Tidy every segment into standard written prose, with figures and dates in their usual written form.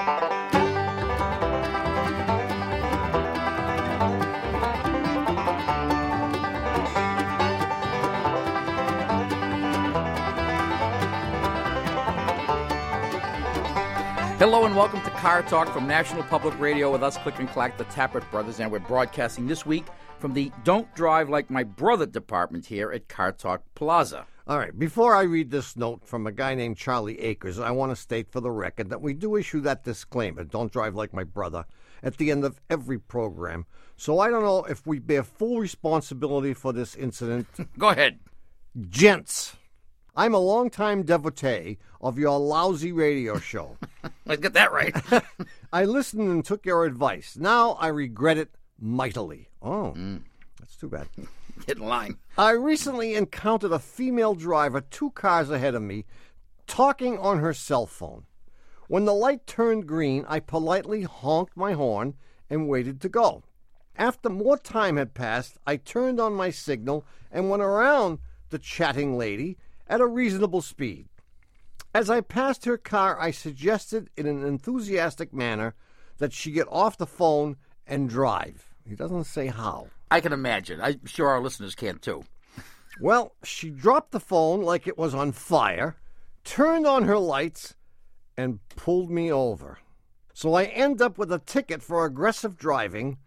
Hello and welcome to Car Talk from National Public Radio with us, Click and Clack, the Tappert Brothers, and we're broadcasting this week from the Don't Drive Like My Brother department here at Car Talk Plaza. All right, before I read this note from a guy named Charlie Akers, I want to state for the record that we do issue that disclaimer, don't drive like my brother, at the end of every program. So I don't know if we bear full responsibility for this incident. Go ahead. Gents, I'm a longtime devotee of your lousy radio show. Let's get that right. I listened and took your advice. Now I regret it mightily. Oh, that's too bad. Get in line. I recently encountered a female driver 2 cars ahead of me talking on her cell phone. When the light turned green, I politely honked my horn and waited to go. After more time had passed, I turned on my signal and went around the chatting lady at a reasonable speed. As I passed her car, I suggested in an enthusiastic manner that she get off the phone and drive. He doesn't say how. I can imagine. I'm sure our listeners can too. Well, she dropped the phone like it was on fire, turned on her lights, and pulled me over. So I end up with a ticket for aggressive driving.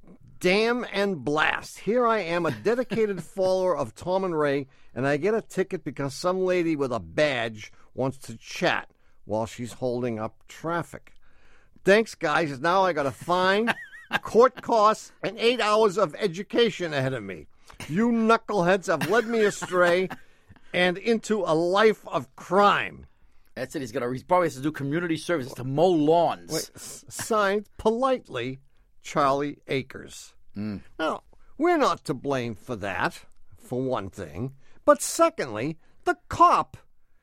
Damn and blast. Here I am, a dedicated follower of Tom and Ray, and I get a ticket because some lady with a badge wants to chat while she's holding up traffic. Thanks, guys. Now I got a fine, court costs, and 8 hours of education ahead of me. You knuckleheads have led me astray and into a life of crime. That's it. He probably has to do community service to mow lawns. Wait, signed, politely, Charlie Akers. Now, we're not to blame for that, for one thing. But secondly, the cop,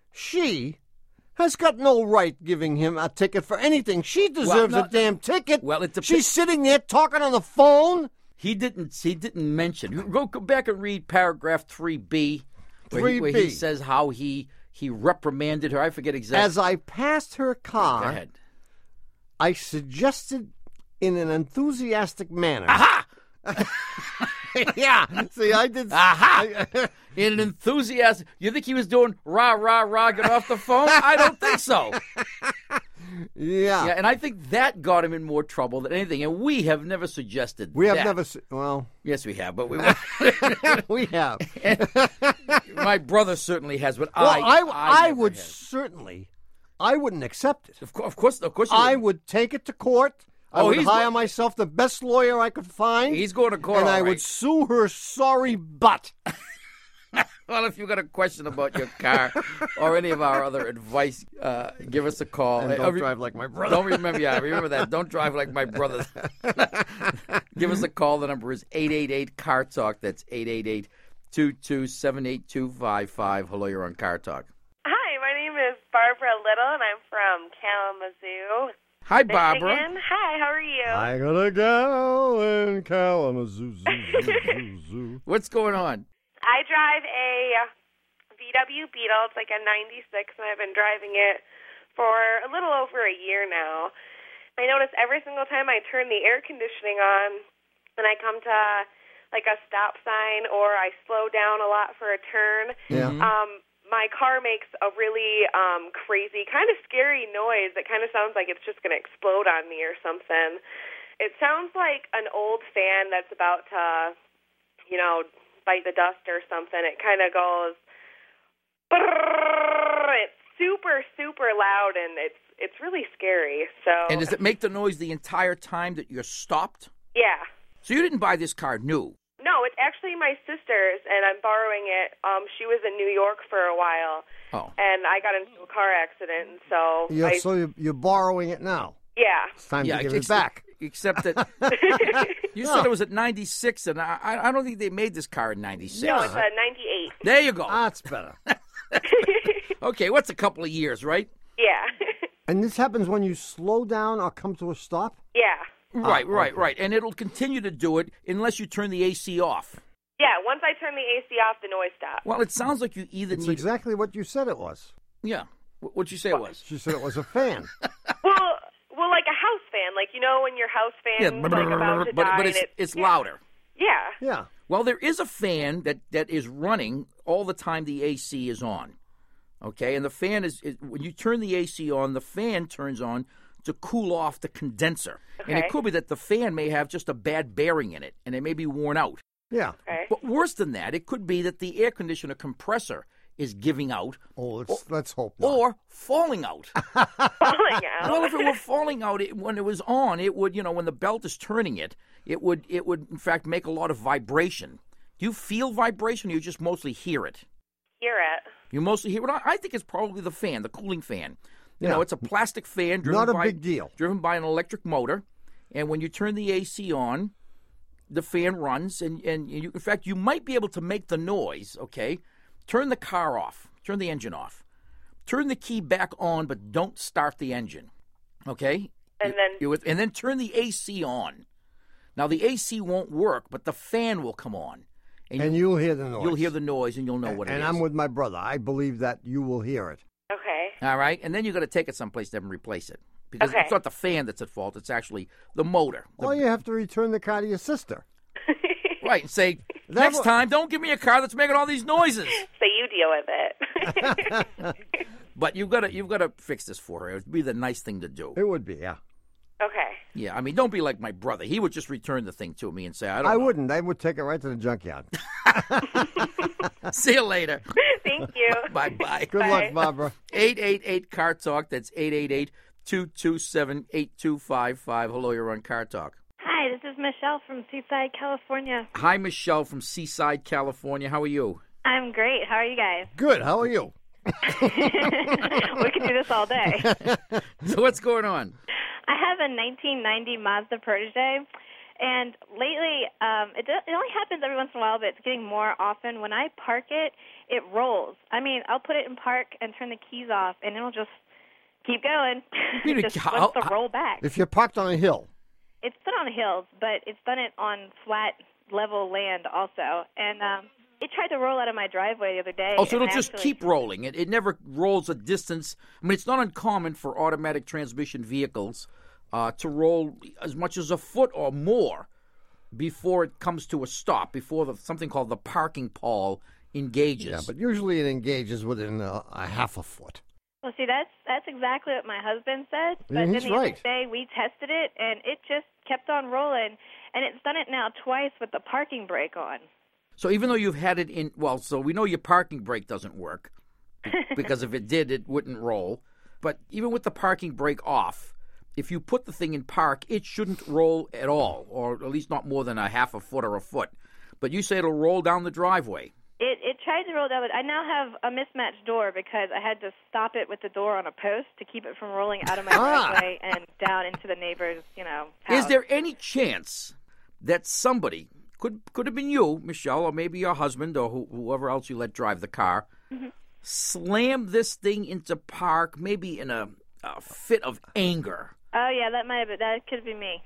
she has got no right giving him a ticket for anything. She deserves a damn ticket. Well, she's sitting there talking on the phone. He didn't mention. Go back and read paragraph 3B, where he says how he reprimanded her. I forget exactly. As I passed her car, go ahead. I suggested in an enthusiastic manner. Aha! Yeah, see, I did. Aha! In an enthusiastic. You think he was doing rah, rah, rah, get off the phone? I don't think so. Yeah. And I think that got him in more trouble than anything. And we have never suggested We have that. never. Well. Yes, we have, but we We have. My brother certainly has, but well, I would have. certainly. I wouldn't accept it. Of course. I would take it to court. I would hire myself the best lawyer I could find. He's going to court, and I all right. would sue her sorry butt. Well, if you've got a question about your car or any of our other advice, give us a call. And don't drive like my brother. Don't remember that. Don't drive like my brother. Give us a call. The number is 888-CAR-TALK. That's 888-227-8255. Hello, you're on Car Talk. Hi, my name is Barbara Little, and I'm from Kalamazoo. Hi, Barbara. Michigan. Hi, how are you? I got a gal in Kalamazoo. What's going on? I drive a VW Beetle. It's like a 96, and I've been driving it for a little over a year now. I notice every single time I turn the air conditioning on and I come to like a stop sign or I slow down a lot for a turn, my car makes a really crazy, kind of scary noise. It kind of sounds like it's just going to explode on me or something. It sounds like an old fan that's about to, bite the dust or something. It kind of goes, brrr. It's super, super loud, and it's really scary. So. And does it make the noise the entire time that you're stopped? Yeah. So you didn't buy this car new? No, it's actually my sister's, and I'm borrowing it. She was in New York for a while, and I got into a car accident, so... So you're borrowing it now? Yeah. It's time to give it back. Except that you said it was at 96, and I don't think they made this car in 96. No, it's a 98. There you go. That's better. Okay, what's a couple of years, right? Yeah. And this happens when you slow down or come to a stop? Yeah. Right. And it'll continue to do it unless you turn the AC off. Yeah, once I turn the AC off, the noise stops. Well, it sounds like you either It's exactly what you said it was. Yeah. What'd you say it was? She said it was a fan. Well, fan. Like, you know when your house fan is like about to but die it's yeah. louder. Yeah. Yeah. Well, there is a fan that is running all the time the AC is on. Okay, and the fan is when you turn the AC on, the fan turns on to cool off the condenser. Okay. And it could be that the fan may have just a bad bearing in it, and it may be worn out. Yeah. Okay. But worse than that, it could be that the air conditioner compressor is giving out Oh, let's hope not. or falling out. Falling out. Well, if it were falling out, when it was on, it would, when the belt is turning it, it would in fact make a lot of vibration. Do you feel vibration, or you just mostly hear it? Hear it. You mostly hear it. I think it's probably the fan, the cooling fan. You Yeah. know, it's a plastic fan driven Not a by big deal. driven by an electric motor, and when you turn the AC on, the fan runs, and you, in fact, you might be able to make the noise. Okay, turn the car off, turn the engine off, turn the key back on, but don't start the engine. Okay, And and then turn the AC on. Now the AC won't work, but the fan will come on, And you'll hear the noise. you'll hear the noise, and you'll know what it And is. I'm with my brother. I believe that you will hear it. Okay. All right, and then you got to take it someplace to replace it because Okay. it's not the fan that's at fault; it's actually the motor. Or you have to return the car to your sister. Right, and say That next wa- time, don't give me a car that's making all these noises. So you deal with it. But you've got to fix this for her. It'd be the nice thing to do. It would be, yeah. Okay. Yeah, I mean, don't be like my brother. He would just return the thing to me and say, "I don't I know." wouldn't. I would take it right to the junkyard. See you later. Thank you. Bye bye. Good Bye. luck, Barbara. 888 Car Talk. That's 888-227-8255. Hello, you're on Car Talk. Hi, this is Michelle from Seaside, California. Hi, Michelle from Seaside, California. How are you? I'm great. How are you guys? Good. How are you? We could do this all day. So what's going on? I have a 1990 Mazda Protege, and lately it only happens every once in a while, but it's getting more often. When I park it, it rolls. I mean, I'll put it in park and turn the keys off, and it'll just keep going. You mean, It just how- wants to roll back. If you're parked on a hill, It's put on hills, but it's done it on flat, level land also. And it tried to roll out of my driveway the other day. Oh, so and it'll just actually- keep rolling. It never rolls a distance. I mean, it's not uncommon for automatic transmission vehicles to roll as much as a foot or more before it comes to a stop, before something called the parking pole engages. yeah, but usually it engages within a half a foot. Well, see, that's exactly what my husband said. But he's then the right. other day we tested it, and it just kept on rolling. And it's done it now twice with the parking brake on. So even though you've had it in, well, so we know your parking brake doesn't work because if it did, it wouldn't roll. But even with the parking brake off, if you put the thing in park, it shouldn't roll at all, or at least not more than a half a foot or a foot. But you say it'll roll down the driveway. It tried to roll down. I now have a mismatched door because I had to stop it with the door on a post to keep it from rolling out of my driveway and down into the neighbor's, house. Is there any chance that somebody, could have been you, Michelle, or maybe your husband, or whoever else you let drive the car, slammed this thing into park, maybe in a fit of anger? Oh yeah, that could be me.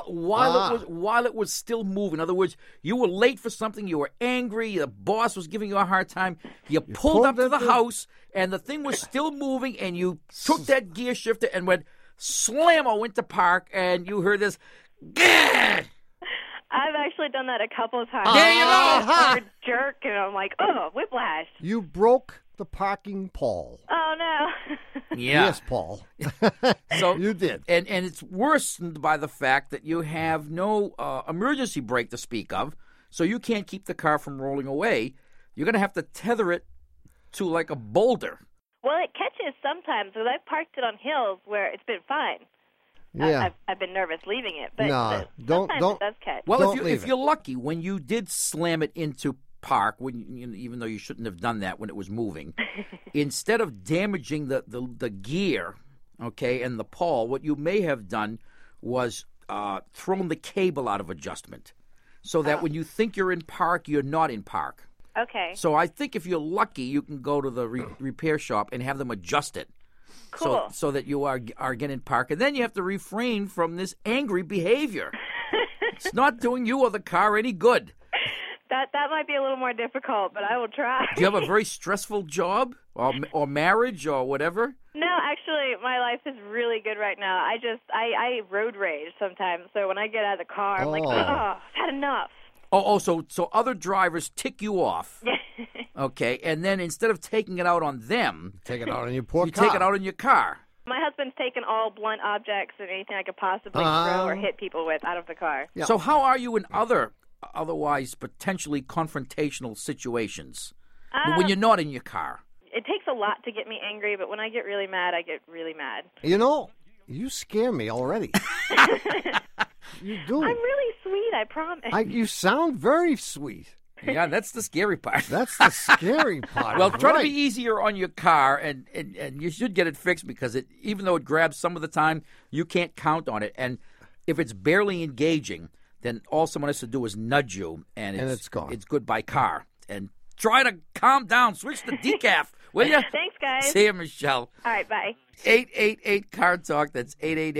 While it was still moving. In other words, you were late for something, you were angry, the boss was giving you a hard time, you pulled up to the house, and the thing was still moving, and you took that gear shifter and went slammo into park, and you heard this, "Gah!" I've actually done that a couple of times. There you go. Or jerk, and I'm like, oh, whiplash. You broke the parking pole. Oh no. Yeah. Yes, Paul. So You did. And it's worsened by the fact that you have no emergency brake to speak of, so you can't keep the car from rolling away. You're going to have to tether it to like a boulder. Well, it catches sometimes, because I've parked it on hills where it's been fine. Yeah. I've been nervous leaving it, but No, don't- sometimes it does catch. Well, Don't if leave you're lucky, when you did slam it into park, even though you shouldn't have done that when it was moving, instead of damaging the gear, okay, and the pole, what you may have done was thrown the cable out of adjustment, so that when you think you're in park, you're not in park. Okay. So I think if you're lucky, you can go to the repair shop and have them adjust it. Cool. So that you are getting in park. And then you have to refrain from this angry behavior. It's not doing you or the car any good. That might be a little more difficult, but I will try. Do you have a very stressful job or marriage or whatever? No, actually, Actually, my life is really good right now. I road rage sometimes. So when I get out of the car, I'm like, I've had enough. So other drivers tick you off. Okay, and then instead of taking it out on them, Take it out on your poor you car. take it out on your car. My husband's taken all blunt objects and anything I could possibly throw or hit people with out of the car. Yeah. So how are you in otherwise potentially confrontational situations when you're not in your car? It takes a lot to get me angry, but when I get really mad, I get really mad. You know, you scare me already. You do. I'm really sweet, I promise. You sound very sweet. Yeah, that's the scary part. That's the scary part. Well, try to Right. be easier on your car, and you should get it fixed because even though it grabs some of the time, you can't count on it. And if it's barely engaging, then all someone has to do is nudge you, and it's gone. It's goodbye car. And try to calm down. Switch to decaf, will you? Thanks, guys. See you, Michelle. All right, bye. 888 Car Talk. That's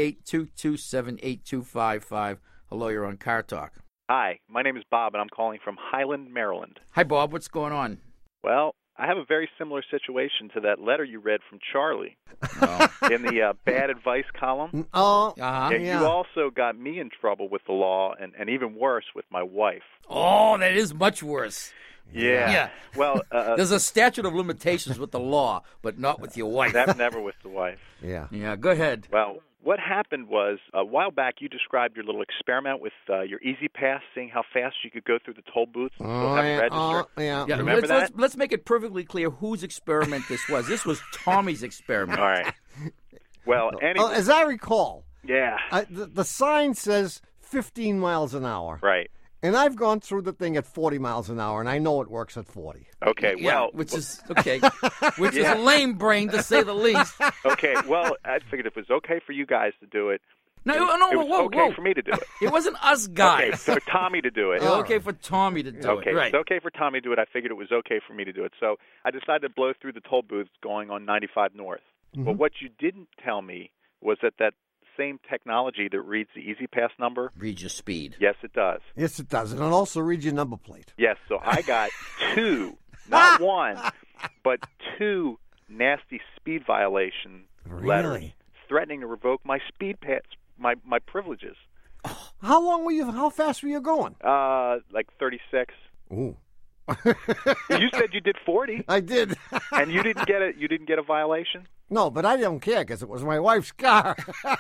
888-227-8255. Hello, you're on Car Talk. Hi, my name is Bob, and I'm calling from Highland, Maryland. Hi, Bob. What's going on? Well, I have a very similar situation to that letter you read from Charlie in the bad advice column. Uh-huh. You also got me in trouble with the law, and even worse, with my wife. Oh, that is much worse. Yeah. Well, there's a statute of limitations with the law, but not with your wife. never with the wife. Yeah. Yeah, go ahead. Well, what happened was a while back you described your little experiment with your Easy Pass, seeing how fast you could go through the toll booths and still have it registered. Yeah. Yeah, Remember let's make it perfectly clear whose experiment this was. This was Tommy's experiment. All right. Well, anyway. As I recall, Yeah. the sign says 15 miles an hour. Right. And I've gone through the thing at 40 miles an hour, and I know it works at 40. Okay, Yeah, well. which is a lame brain to say the least. Okay, well, I figured if it was okay for you guys to do it, No, it was whoa, okay for me to do it. It wasn't us Okay, guys. for Tommy to do it. It was okay for Tommy to do Okay, it. Right. it's okay for Tommy to do it. I figured it was okay for me to do it. So I decided to blow through the toll booths going on 95 North. But what you didn't tell me was that same technology that reads the Easy Pass number, Read your speed. yes, it does. Yes, it does. And it also reads your number plate. Yes, so I got two, not one, but two nasty speed violation letters Really? threatening to revoke my speed pass, my privileges. How fast were you going? Like 36. Ooh. You said you did 40, I did. and you didn't get it. You didn't get a violation. No, but I don't care because it was my wife's car.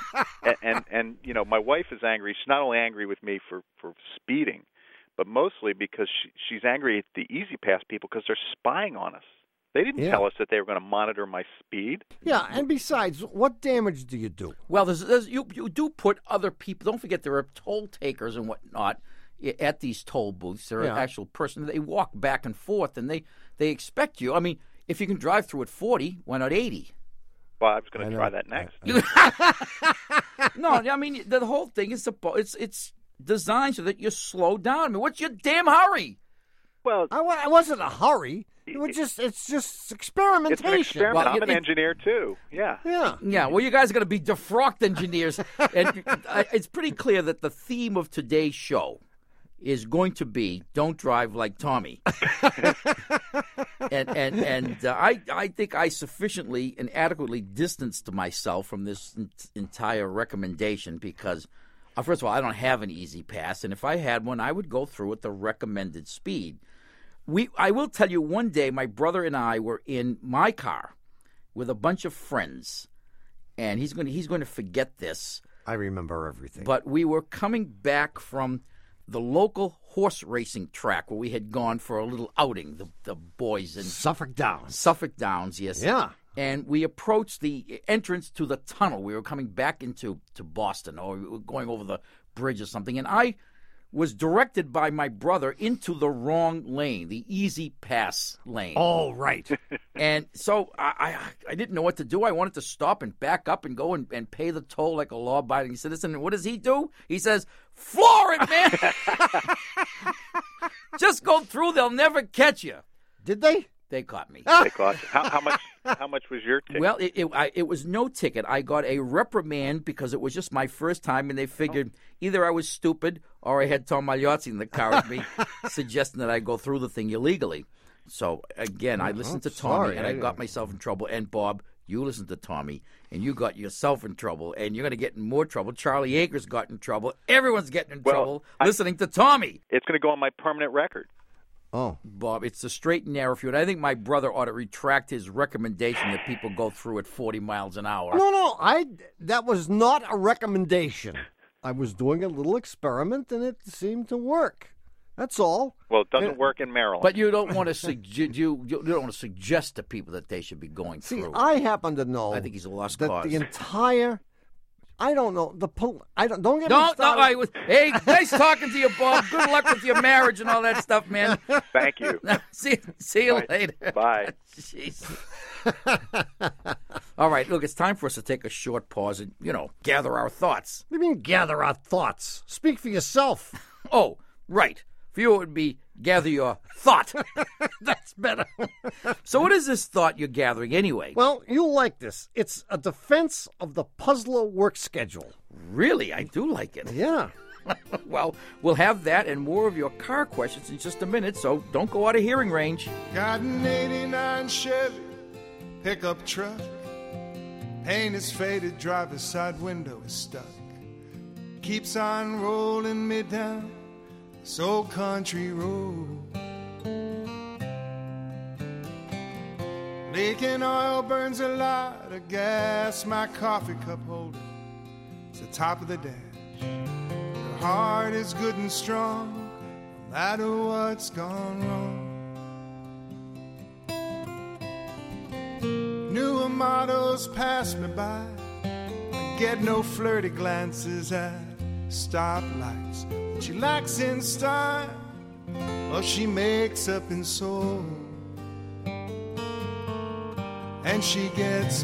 And you know, my wife is angry. She's not only angry with me for speeding, but mostly because she's angry at the Easy Pass people because they're spying on us. They didn't tell us that they were going to monitor my speed. Yeah, and besides, what damage do you do? Well, you do put other people. Don't forget there are toll takers and whatnot at these toll booths. There are actual person. They walk back and forth, and they expect you. I mean, if you can drive through at 40, why not 80? Well, I was going to try that next. No, I mean the whole thing is it's designed so that you slow down. I mean, what's your damn hurry? Well, I wasn't in a hurry. It's just experimentation. it's an experiment. Well, I'm an engineer too. Yeah. Yeah. Yeah, well, you guys are going to be defrocked engineers, and it's pretty clear that the theme of today's show is going to be "Don't drive like Tommy," and I think I sufficiently and adequately distanced myself from this entire recommendation because, first of all, I don't have an Easy Pass, and if I had one, I would go through at the recommended speed. I will tell you, one day my brother and I were in my car with a bunch of friends, and he's going to forget this. I remember everything. But we were coming back from the local horse racing track where we had gone for a little outing, the boys in Suffolk Downs. Suffolk Downs, yes. Yeah. And we approached the entrance to the tunnel. We were coming back into Boston, or we were going over the bridge or something, and I was directed by my brother into the wrong lane, the Easy Pass lane. Oh, right. And so I didn't know what to do. I wanted to stop and back up and go and pay the toll like a law-abiding citizen. And what does he do? He says, "Floor it, man! Just go through. They'll never catch you." Did they? They caught me. They cost. How much was your ticket? Well, it was no ticket. I got a reprimand because it was just my first time, and they figured either I was stupid or I had Tom Magliozzi in the car with me, suggesting that I go through the thing illegally. So, again, I listened to Tommy, sorry. and I got myself in trouble. And, Bob, You listen to Tommy, and you got yourself in trouble, and you're going to get in more trouble. Charlie Akers got in trouble. Everyone's getting in trouble listening to Tommy. It's going to go on my permanent record. Oh. Bob, it's the straight and narrow feud. I think my brother ought to retract his recommendation that people go through at 40 miles an hour. No, that was not a recommendation. I was doing a little experiment, and it seemed to work. That's all. Well, it doesn't work in Maryland. But you don't want to you don't want to suggest to people that they should be going through. See, I happen to know. I think he's a lost that cause. The entire. I don't know I don't get me Don't. started. Hey, nice talking to you, Bob. Good luck with your marriage and all that stuff, man. Thank you. See you later. Bye. Jeez. All right, look, it's time for us to take a short pause and, gather our thoughts. What do you mean gather our thoughts? Speak for yourself. Oh, right. For you, it would be gather your thought. That's better. So what is this thought you're gathering anyway? Well, you'll like this. It's a defense of the puzzler work schedule. Really? I do like it. Yeah. Well, we'll have that and more of your car questions in just a minute, so don't go out of hearing range. Got an 89 Chevy pickup truck. Paint is faded, driver's side window is stuck. Keeps on rolling me down this old country road. Leaking oil burns a lot of gas. My coffee cup holder is the top of the dash. Her heart is good and strong, no matter what's gone wrong. Newer models pass me by. I get no flirty glances at stoplights. She lacks in style, or she makes up in soul. And she gets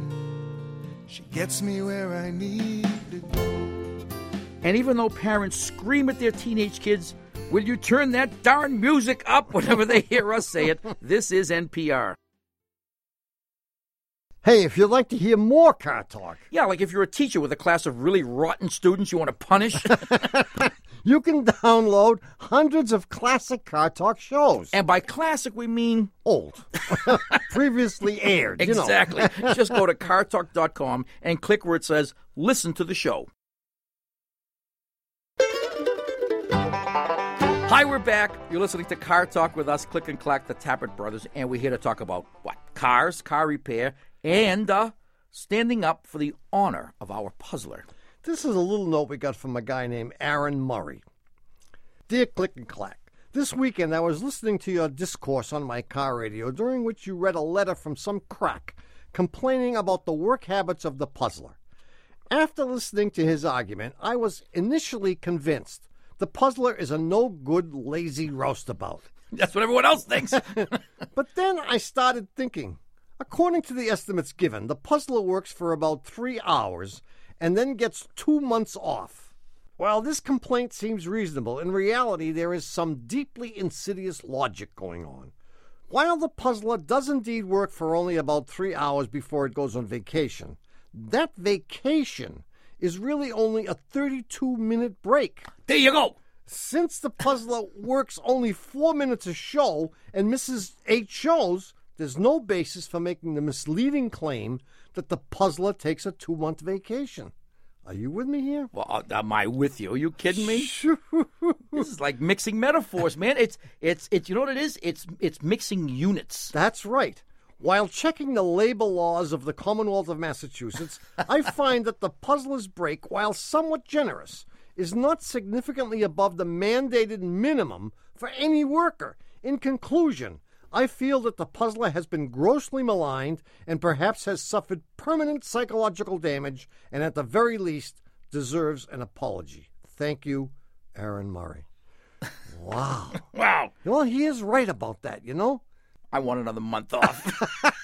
me where I need to go. And even though parents scream at their teenage kids, will you turn that darn music up whenever they hear us say it? This is NPR. Hey, if you'd like to hear more car talk, Yeah, like if you're a teacher with a class of really rotten students you want to punish. you can download hundreds of classic car talk shows. And by classic, we mean Old. Previously aired. exactly. Just go to cartalk.com and click where it says listen to the show. Hi, we're back. You're listening to Car Talk with us, Click and Clack, the Tappert Brothers, and we're here to talk about what? Cars, car repair, and standing up for the honor of our puzzler. This is a little note we got from a guy named Aaron Murray. Dear Click and Clack, this weekend I was listening to your discourse on my car radio, during which you read a letter from some crack complaining about the work habits of the puzzler. After listening to his argument, I was initially convinced the puzzler is a no-good, lazy roustabout. That's what everyone else thinks. But then I started thinking, according to the estimates given, the puzzler works for about 3 hours and then gets 2 months off. While this complaint seems reasonable, in reality there is some deeply insidious logic going on. While the puzzler does indeed work for only about 3 hours before it goes on vacation, that vacation is really only a 32-minute break. There you go. Since the puzzler works only 4 minutes a show and misses 8 shows, there's no basis for making the misleading claim that the puzzler takes a 2-month vacation. Are you with me here? Well, am I with you? Are you kidding me? This is like mixing metaphors, man. It's you know what it is? It's mixing units. That's right. While checking the labor laws of the Commonwealth of Massachusetts, I find that the puzzler's break, while somewhat generous, is not significantly above the mandated minimum for any worker. In conclusion, I feel that the puzzler has been grossly maligned and perhaps has suffered permanent psychological damage and at the very least deserves an apology. Thank you, Aaron Murray. Wow. Wow. Well, he is right about that, you know? I want another month off.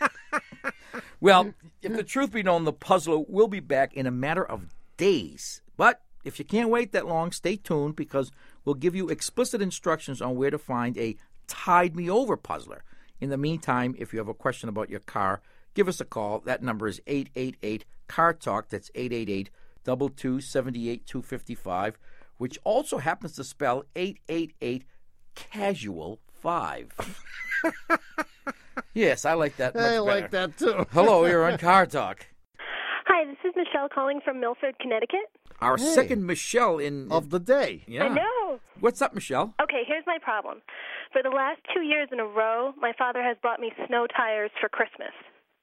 Well, if the truth be known, the puzzler will be back in a matter of days. But if you can't wait that long, stay tuned because we'll give you explicit instructions on where to find a Tide Me Over puzzler. In the meantime, if you have a question about your car, give us a call. That number is 888-CAR-TALK. That's 888-227-8255, which also happens to spell 888-CASUAL5. Yes, I like that much I better. like that, too. Hello, you're on Car Talk. Hi, this is Michelle calling from Milford, Connecticut. Our Hey. second Michelle in... Of the day. yeah. I know. What's up, Michelle? Okay, here's my problem. For the last 2 years in a row, my father has bought me snow tires for Christmas.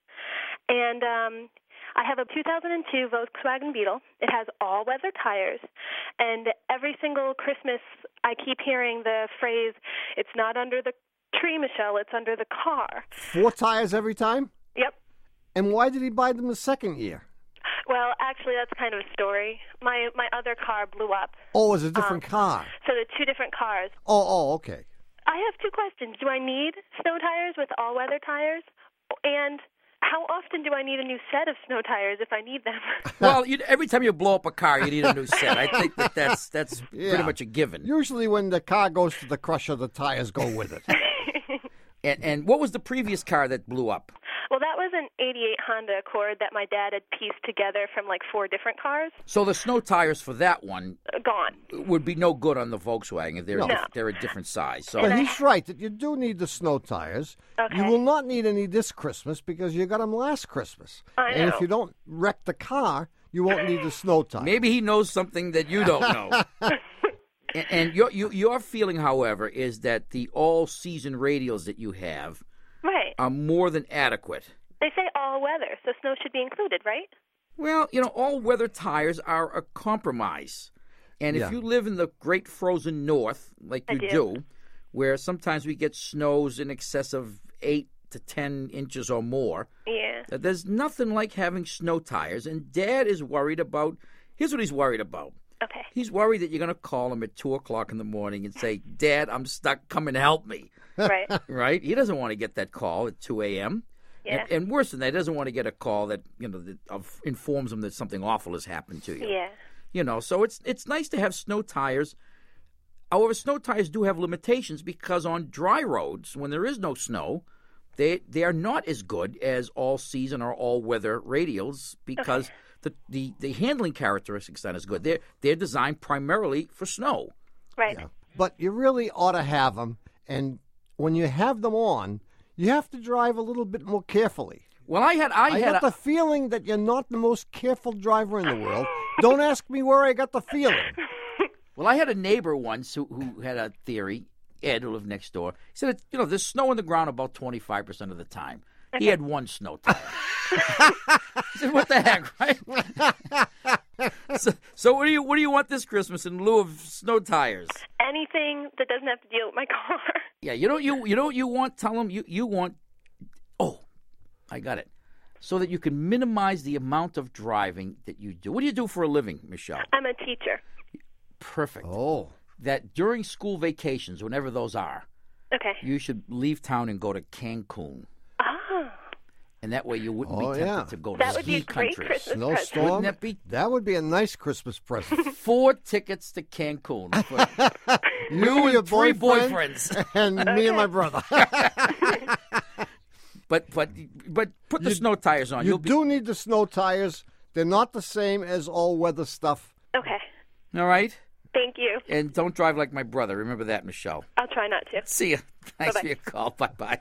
And I have a 2002 Volkswagen Beetle. It has all-weather tires. And every single Christmas, I keep hearing the phrase, "It's not under the tree, Michelle, it's under the car." 4 tires every time? Yep. And why did he buy them the second year? Well, actually, that's kind of a story. My other car blew up. Oh, it was a different car. So they're two different cars. Oh, okay. I have 2 questions. Do I need snow tires with all-weather tires? And how often do I need a new set of snow tires if I need them? Well, every time you blow up a car, you need a new set. I think that's Yeah. pretty much a given. Usually when the car goes to the crusher, the tires go with it. And what was the previous car that blew up? Well, that was an 88 Honda Accord that my dad had pieced together from like 4 different cars. So the snow tires for that one Gone. would be no good on the Volkswagen. They're No. they're a different size. So But he's right that you do need the snow tires. Okay. You will not need any this Christmas because you got them last Christmas. I And if know. you don't wreck the car, you won't need the snow tires. maybe he knows something that you don't know. And your feeling, however, is that the all-season radials that you have Right. are more than adequate. They say all weather, so snow should be included, right? Well, all-weather tires are a compromise. And if Yeah. you live in the great frozen north, like I you do. do, where sometimes we get snows in excess of 8 to 10 inches or more, Yeah. there's nothing like having snow tires. And Dad is worried about, here's what he's worried about. Okay. He's worried that you're going to call him at 2 o'clock in the morning and say, "Dad, I'm stuck. Come and help me." Right. Right? He doesn't want to get that call at 2 a.m. Yeah. And worse than that, he doesn't want to get a call that informs him that something awful has happened to you. Yeah. So it's nice to have snow tires. However, snow tires do have limitations because on dry roads, when there is no snow, they are not as good as all season or all weather radials because the handling characteristics aren't as good. They're designed primarily for snow. Right. Yeah. But you really ought to have them. And when you have them on, you have to drive a little bit more carefully. Well, I I got the feeling that you're not the most careful driver in the world. Don't ask me where I got the feeling. Well, I had a neighbor once who had a theory, Ed, who lived next door. He said, there's snow on the ground about 25% of the time. He had one snow tire. He said, what the heck, right? So what do you want this Christmas in lieu of snow tires? Anything that doesn't have to deal with my car. Yeah, you know what you want? Tell them you want. Oh, I got it. So that you can minimize the amount of driving that you do. What do you do for a living, Michelle? I'm a teacher. Perfect. Oh. That during school vacations, whenever those are, Okay. you should leave town and go to Cancun. Ah. And that way you wouldn't be Oh, tempted yeah. to go to That would be ski a great country. Christmas present. Snowstorm? Wouldn't that be That would be a nice Christmas present. 4 tickets to Cancun for You, your 3 boyfriend, boyfriends. and me and my brother. But put the snow tires on. You do need the snow tires. They're not the same as all-weather stuff. Okay. All right? Thank you. And don't drive like my brother. Remember that, Michelle. I'll try not to. See ya. Thanks Bye-bye. for your call. Bye-bye.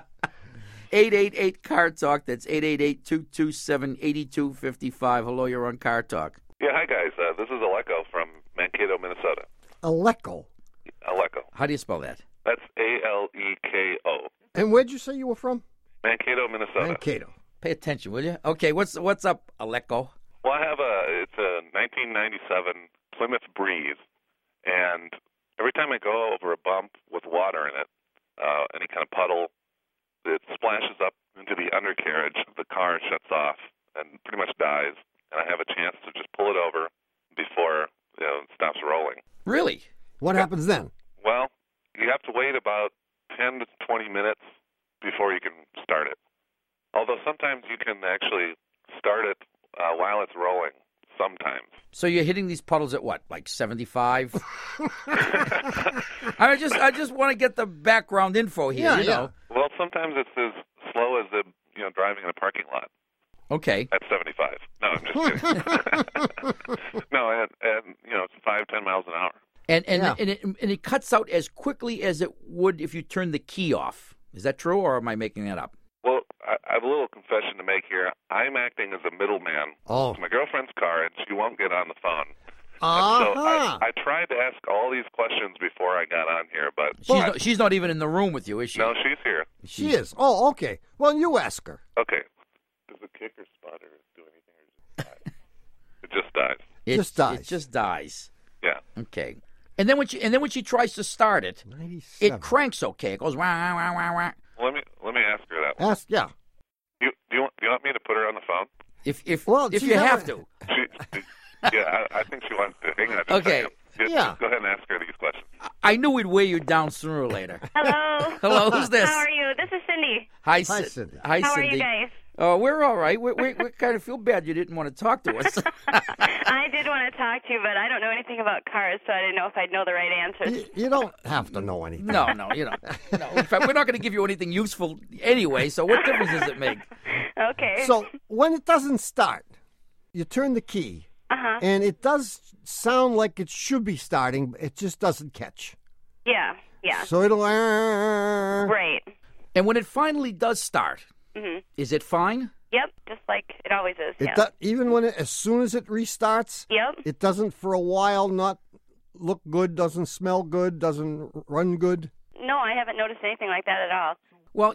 888 Car Talk. That's 888-227-8255. Hello, you're on Car Talk. Yeah, hi guys. This is Aleko from Mankato, Minnesota. Aleko. Aleko. How do you spell that? That's Aleko. And where'd you say you were from? Mankato, Minnesota. Mankato. Pay attention, will you? Okay, what's up, Aleko? Well, I have it's a 1997 Plymouth Breeze, and every time I go over a bump with water in it, any kind of puddle, it splashes up into the undercarriage of the car, shuts off, and pretty much dies. And I have a chance to just pull it over before it stops rolling. Really? What happens then? Well, you have to wait about 10 to 20 minutes before you can start it. Although sometimes you can actually start it while it's rolling, sometimes. So you're hitting these puddles at what, like 75? I just want to get the background info here, you know. Well, sometimes it's as slow as driving in a parking lot. Okay. At 75. No, I'm just kidding. No, and it's 5-10 miles an hour. And it cuts out as quickly as it would if you turn the key off. Is that true, or am I making that up? Well, I have a little confession to make here. I'm acting as a middleman. Oh. It's my girlfriend's car, and she won't get on the phone. Uh-huh. So I tried to ask all these questions before I got on here, but She's not even in the room with you, is she? no, she's here. She is. Oh, okay. Well, you ask her. Okay. Does the kicker spotter do anything, or it just dies? It just dies. It just dies. Yeah. Okay. And then when she tries to start it, 97. it cranks okay. It goes wah wah wah wah. Let me ask her that. Ask, yeah. Do you want me to put her on the phone? If she's you never- have to. Yeah, I think she wants to. Hang on. Just Okay. a second. Yeah. Just go ahead and ask her these questions. I knew we'd weigh you down sooner or later. Hello. Hello, who's this? How are you? This is Cindy. Hi, Hi, Cindy. Hi, How Cindy. are you guys? Oh, we're all right. We kind of feel bad you didn't want to talk to us. I did want to talk to you, but I don't know anything about cars, so I didn't know if I'd know the right answers. You don't have to know anything. No, you don't. No. In fact, we're not going to give you anything useful anyway, so what difference does it make? Okay. So when it doesn't start, you turn the key, and it does sound like it should be starting, but it just doesn't catch. Yeah. So it'll... Right. And when it finally does start, is it fine? Yep, just like it always is. It Yeah. even when as soon as it restarts, Yep. it doesn't for a while not look good, doesn't smell good, doesn't run good. No, I haven't noticed anything like that at all. Well,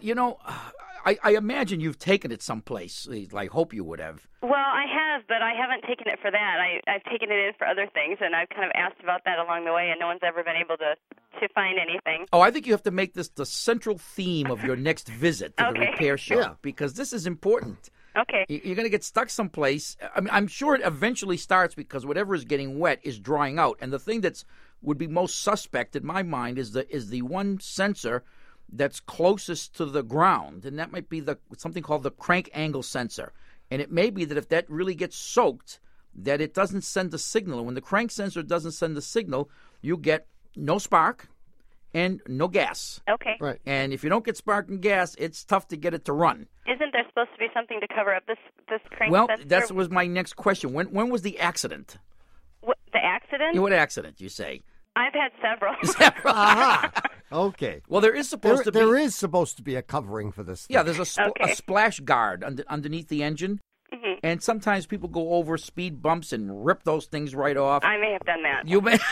I imagine you've taken it someplace. I hope you would have. Well, I have, but I haven't taken it for that. I've taken it in for other things, and I've kind of asked about that along the way, and no one's ever been able to find anything. Oh, I think you have to make this the central theme of your next visit to the Okay. repair shop Yeah. because this is important. Okay. You're going to get stuck someplace. I mean, I'm sure it eventually starts because whatever is getting wet is drying out, and the thing that's would be most suspect in my mind is the one sensor that's closest to the ground, and that might be something called the crank angle sensor. And it may be that if that really gets soaked, that it doesn't send a signal. And when the crank sensor doesn't send a signal, you get no spark and no gas. Okay. Right. And if you don't get spark and gas, it's tough to get it to run. Isn't there supposed to be something to cover up this crank Well, sensor? that was my next question. When was the accident? The accident? What accident, you say? I've had several. Aha. Okay. Well, there is supposed to be. There is supposed to be a covering for this. Yeah, thing. there's a splash guard underneath the engine. Mm-hmm. And sometimes people go over speed bumps and rip those things right off. I may have done that. You may.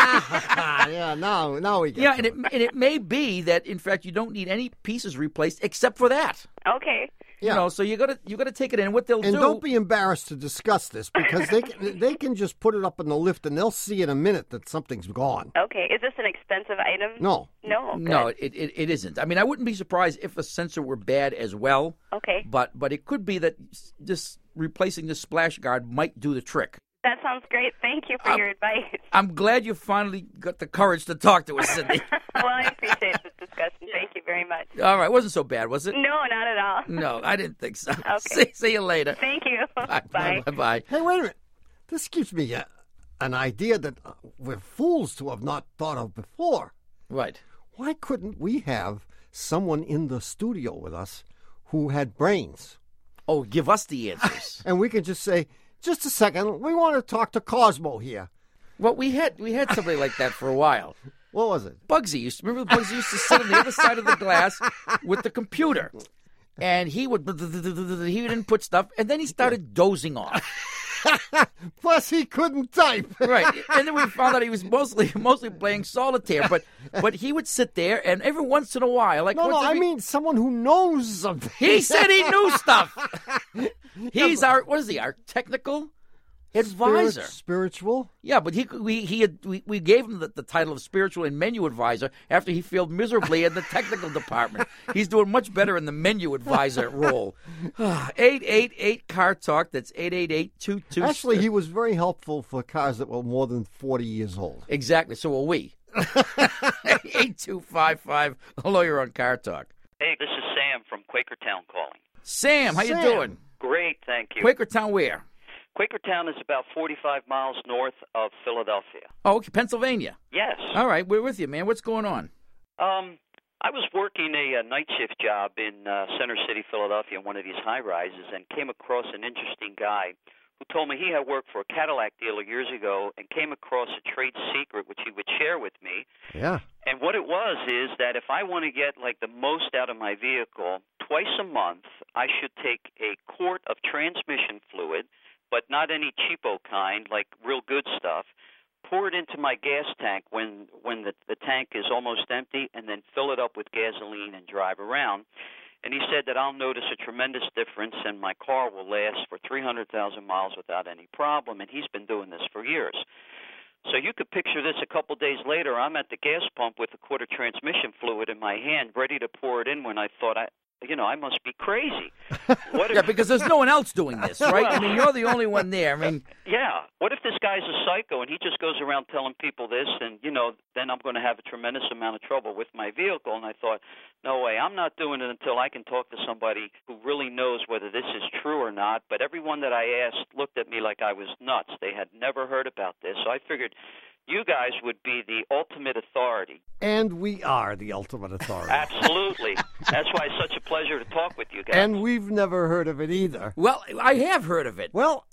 Yeah, now we get Yeah, to and it may be that in fact you don't need any pieces replaced except for that. Okay. Yeah. You know, so you gotta take it in. What they'll And do. don't be embarrassed to discuss this because they can just put it up in the lift and they'll see in a minute that something's gone. Okay. Is this an expensive item? No. No. Good. No, it isn't. I mean, I wouldn't be surprised if the sensor were bad as well. Okay. But it could be that just replacing the splash guard might do the trick. That sounds great. Thank you for your advice. I'm glad you finally got the courage to talk to us, Cindy. Well, I appreciate this discussion. Thank you very much. All right, wasn't so bad, was it? No, not at all. No, I didn't think so. Okay. See you later. Thank you. Bye. Bye. Hey, wait a minute. This gives me an idea that we're fools to have not thought of before. Right. Why couldn't we have someone in the studio with us who had brains? Oh, give us the answers. And we can just say, just a second, we want to talk to Cosmo here. Well, we had somebody like that for a while. What was it? Bugsy remember Bugsy used to sit on the other side of the glass with the computer. And he would input stuff, and then he started dozing off. Plus, he couldn't type. Right, and then we found out he was mostly playing solitaire. But he would sit there, and every once in a while, like No, I mean someone who knows something. he said he knew stuff. He's our technical advisor. Spiritual? Yeah, but we gave him the title of spiritual and menu advisor after he failed miserably in the technical department. He's doing much better in the menu advisor role. 888 Car Talk. That's 888-22. Actually, he was very helpful for cars that were more than 40 years old. Exactly. So are we. 8255. Hello, you're on Car Talk. Hey, this is Sam from Quakertown calling. Sam, how you doing? Great, thank you. Quakertown where? Quakertown is about 45 miles north of Philadelphia. Oh, okay, Pennsylvania. Yes. All right, we're with you, man. What's going on? I was working a night shift job in Center City, Philadelphia, in one of these high-rises, and came across an interesting guy who told me he had worked for a Cadillac dealer years ago and came across a trade secret which he would share with me. Yeah. And what it was is that if I want to get like the most out of my vehicle, twice a month I should take a quart of transmission fluid, but not any cheapo kind, like real good stuff, pour it into my gas tank when the tank is almost empty, and then fill it up with gasoline and drive around. And he said that I'll notice a tremendous difference, and my car will last for 300,000 miles without any problem, and he's been doing this for years. So you could picture this a couple days later. I'm at the gas pump with a quart of transmission fluid in my hand, ready to pour it in when I thought, I must be crazy. Yeah, because there's no one else doing this, right? I mean, you're the only one there. I mean, yeah. What if this guy's a psycho and he just goes around telling people this, and then I'm going to have a tremendous amount of trouble with my vehicle? And I thought, no way, I'm not doing it until I can talk to somebody who really knows whether this is true or not. But everyone that I asked looked at me like I was nuts. They had never heard about this. So I figured you guys would be the ultimate authority. And we are the ultimate authority. Absolutely. That's why it's such a pleasure to talk with you guys. And we've never heard of it either. Well, I have heard of it. Well,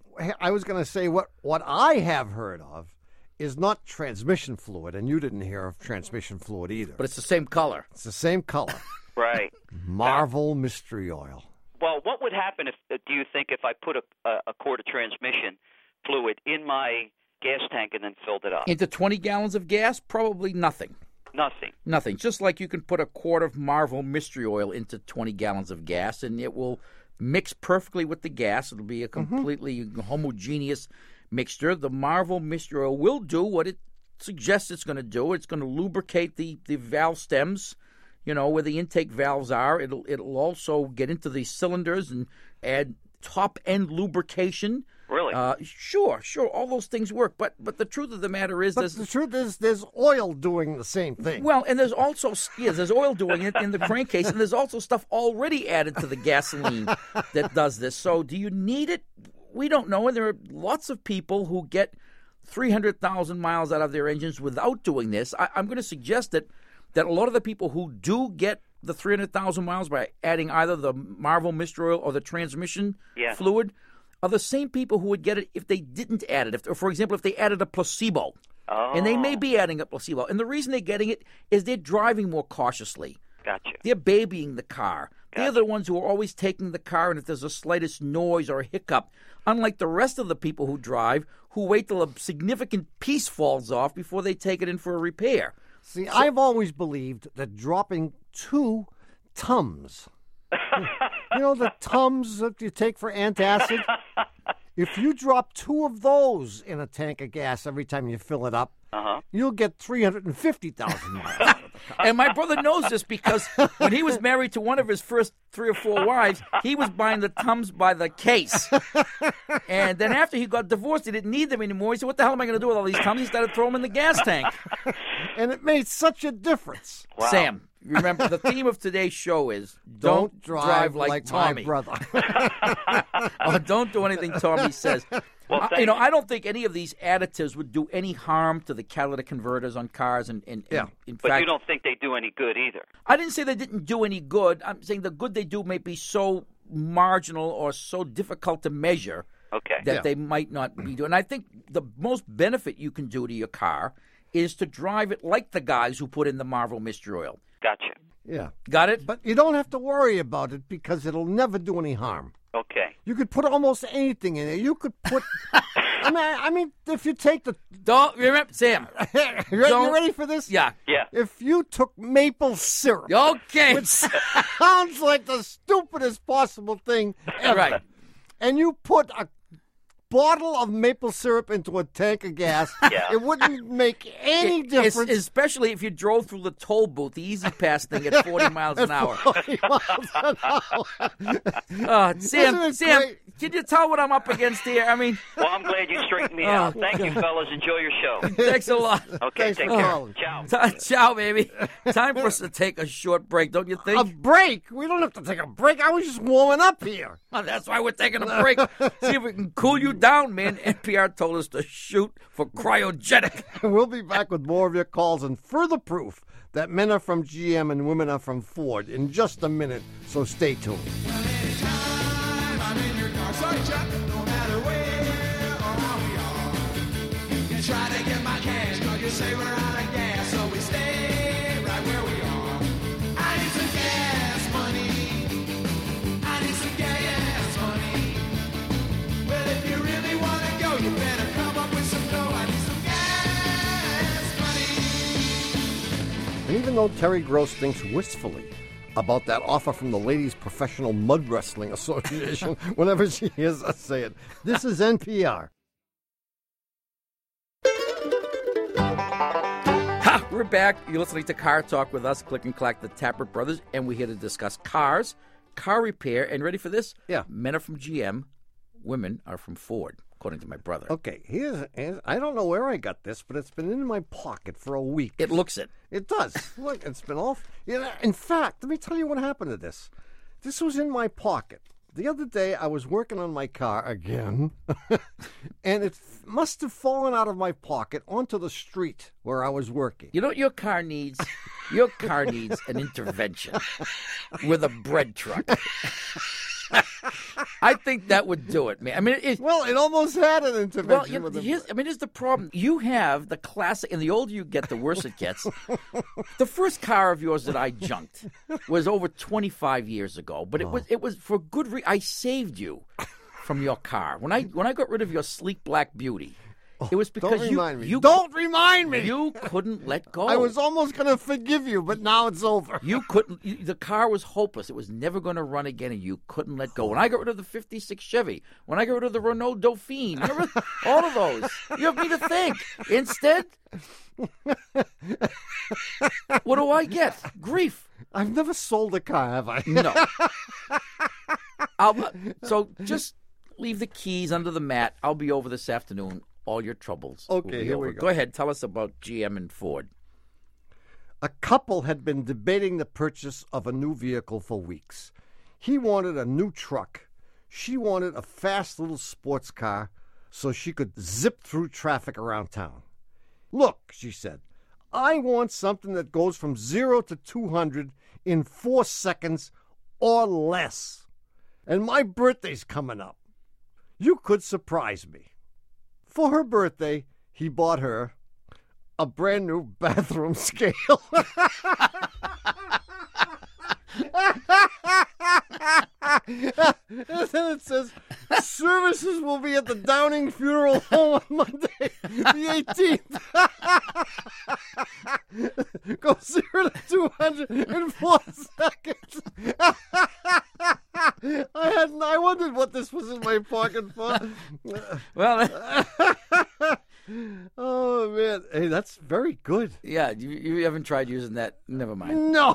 I was going to say what I have heard of is not transmission fluid, and you didn't hear of transmission fluid either. But it's the same color. It's the same color. Right. Marvel Mystery Oil. Well, what would happen do you think, if I put a quart of transmission fluid in my gas tank and then filled it up? Into 20 gallons of gas? Probably nothing. Nothing. Just like you can put a quart of Marvel Mystery Oil into 20 gallons of gas, and it will mix perfectly with the gas. It'll be a completely homogeneous mixture. The Marvel Mystery Oil will do what it suggests it's going to do. It's going to lubricate the valve stems, where the intake valves are. It'll also get into the cylinders and add top-end lubrication. Really? Sure. All those things work. But the truth of the matter is... the truth is there's oil doing the same thing. Well, and there's also... there's oil doing it in the crankcase, and there's also stuff already added to the gasoline that does this. So do you need it? We don't know. And there are lots of people who get 300,000 miles out of their engines without doing this. I'm going to suggest that a lot of the people who do get the 300,000 miles by adding either the Marvel Mystery Oil or the transmission fluid are the same people who would get it if they didn't add it. For example, if they added a placebo. Oh. And they may be adding a placebo. And the reason they're getting it is they're driving more cautiously. Gotcha. They're babying the car. Gotcha. They're the ones who are always taking the car, and if there's the slightest noise or a hiccup, unlike the rest of the people who drive, who wait till a significant piece falls off before they take it in for a repair. See, I've always believed that dropping 2 Tums, the Tums that you take for antacid, if you drop 2 of those in a tank of gas every time you fill it up, you'll get 350,000 miles. And my brother knows this because when he was married to one of his first 3 or 4 wives, he was buying the Tums by the case. And then after he got divorced, he didn't need them anymore. He said, what the hell am I going to do with all these Tums? He started throwing them in the gas tank. And it made such a difference. Wow. Sam, remember, the theme of today's show is Don't drive like Tommy. My brother. Or don't do anything Tommy says. Well, I don't think any of these additives would do any harm to the catalytic converters on cars. In But fact, you don't think they do any good either. I didn't say they didn't do any good. I'm saying the good they do may be so marginal or so difficult to measure that they might not be doing. And I think the most benefit you can do to your car is to drive it like the guys who put in the Marvel Mystery Oil. Gotcha. Yeah. Got it? But you don't have to worry about it because it'll never do any harm. Okay. You could put almost anything in it. You could put... I mean, if you take the... Don't remember, Sam. You ready for this? Yeah. If you took maple syrup... Okay. Which sounds like the stupidest possible thing ever. Right. And you put a bottle of maple syrup into a tank of gas, it wouldn't make any difference. Especially if you drove through the toll booth, the Easy Pass thing at 40 miles an hour. 40 miles an hour. Sam, can you tell what I'm up against here? I mean... Well, I'm glad you straightened me out. Thank you, fellas. Enjoy your show. Thanks a lot. Okay, Thanks take for care. calling. Ciao. Ciao, baby. Time for us to take a short break, don't you think? A break? We don't have to take a break. I was just warming up here. Well, that's why we're taking a break. See if we can cool you down, man. NPR told us to shoot for cryogenic. We'll be back with more of your calls and further proof that men are from GM and women are from Ford in just a minute, so stay tuned. Anytime I'm in your car, sorry, Chuck, no matter where say we're out of gas, so we stay right where we are. I need some gas money. I need some gas money. Well, if you really want to go, you better come up with some dough. I need some gas money. And even though Terry Gross thinks wistfully about that offer from the Ladies Professional Mud Wrestling Association whenever she hears us say it, this is NPR. Ha! We're back. You're listening to Car Talk with us, Click and Clack, the Tappert Brothers, and we're here to discuss cars, car repair, and ready for this? Yeah. Men are from GM, women are from Ford, according to my brother. Okay, here's I don't know where I got this, but it's been in my pocket for a week. It looks it. It does. Look, it's been off. You know, in fact, let me tell you what happened to this. This was in my pocket. The other day, I was working on my car again, and it must have fallen out of my pocket onto the street where I was working. You know what your car needs? Your car needs an intervention with a bread truck. I think that would do it, man. I mean, it almost had an intervention. Well, here's the problem. You have the classic, and the older you get, the worse it gets. The first car of yours that I junked was over 25 years ago, but it was for good reason. I saved you from your car when I got rid of your sleek black beauty. It was because Don't remind me. You couldn't let go. I was almost going to forgive you, but now it's over. You couldn't. The car was hopeless. It was never going to run again, and you couldn't let go. When I got rid of the '56 Chevy, when I got rid of the Renault Dauphine, all of those, you have me to think. Instead, what do I get? Grief. I've never sold a car, have I? No. So just leave the keys under the mat. I'll be over this afternoon. All your troubles. Okay, here we go. Go ahead. Tell us about GM and Ford. A couple had been debating the purchase of a new vehicle for weeks. He wanted a new truck. She wanted a fast little sports car so she could zip through traffic around town. Look, she said, I want something that goes from 0 to 200 in 4 seconds or less. And my birthday's coming up. You could surprise me. For her birthday, he bought her a brand new bathroom scale. And then it says, services will be at the Downing Funeral Home on Monday, the 18th. Go 0 to 200 in 4 seconds. I wondered what this was in my pocket for. Well, oh, man. Hey, that's very good. Yeah, you haven't tried using that. Never mind. No.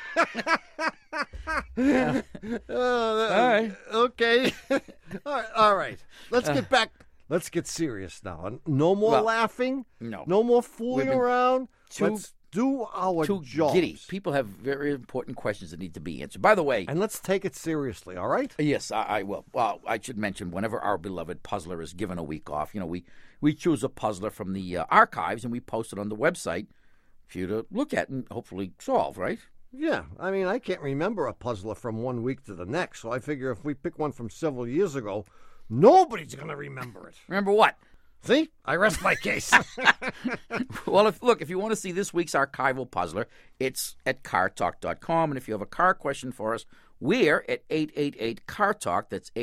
All right. Okay. All right. Let's get back. Let's get serious now. No more laughing. No. No more fooling around. Let's do our jobs. Giddy. People have very important questions that need to be answered. By the way. And let's take it seriously, all right? Yes, I will. Well, I should mention, whenever our beloved puzzler is given a week off, we choose a puzzler from the archives and we post it on the website for you to look at and hopefully solve, right? Yeah. I mean, I can't remember a puzzler from one week to the next, so I figure if we pick one from several years ago, nobody's going to remember it. Remember what? See? I rest my case. Well, if you want to see this week's archival puzzler, it's at cartalk.com. And if you have a car question for us, we're at 888-CAR-TALK. That's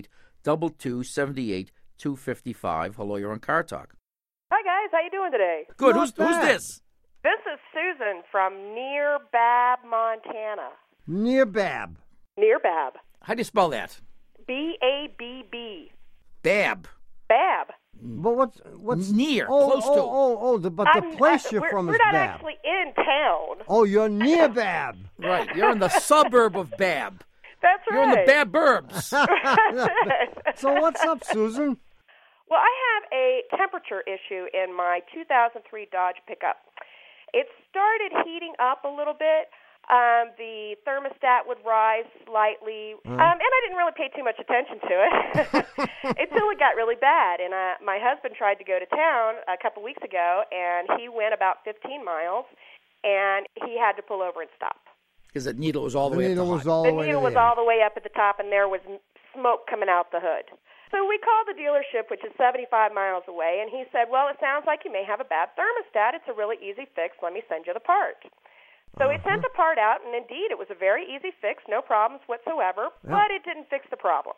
888-278-255. Hello, you're on Car Talk. Hi, guys. How you doing today? Good. Who's this? This is Susan from Near Bab, Montana. Near Bab. Near Bab. How do you spell that? B-A-B-B. Bab. Bab. But what's near? Close to. But the place you're from is Bab. We're not actually in town. Oh, you're near Bab. Right. You're in the suburb of Bab. That's right. You're in the Bab-burbs. So what's up, Susan? Well, I have a temperature issue in my 2003 Dodge pickup. It started heating up a little bit. The thermostat would rise slightly, and I didn't really pay too much attention to it until it got really bad. And my husband tried to go to town a couple weeks ago, and he went about 15 miles, and he had to pull over and stop. Because the needle was all the way up The needle was all the way up at the top, and there was smoke coming out the hood. So we called the dealership, which is 75 miles away, and he said, well, it sounds like you may have a bad thermostat. It's a really easy fix. Let me send you the part. So he sent the part out, and indeed, it was a very easy fix, no problems whatsoever, but it didn't fix the problem.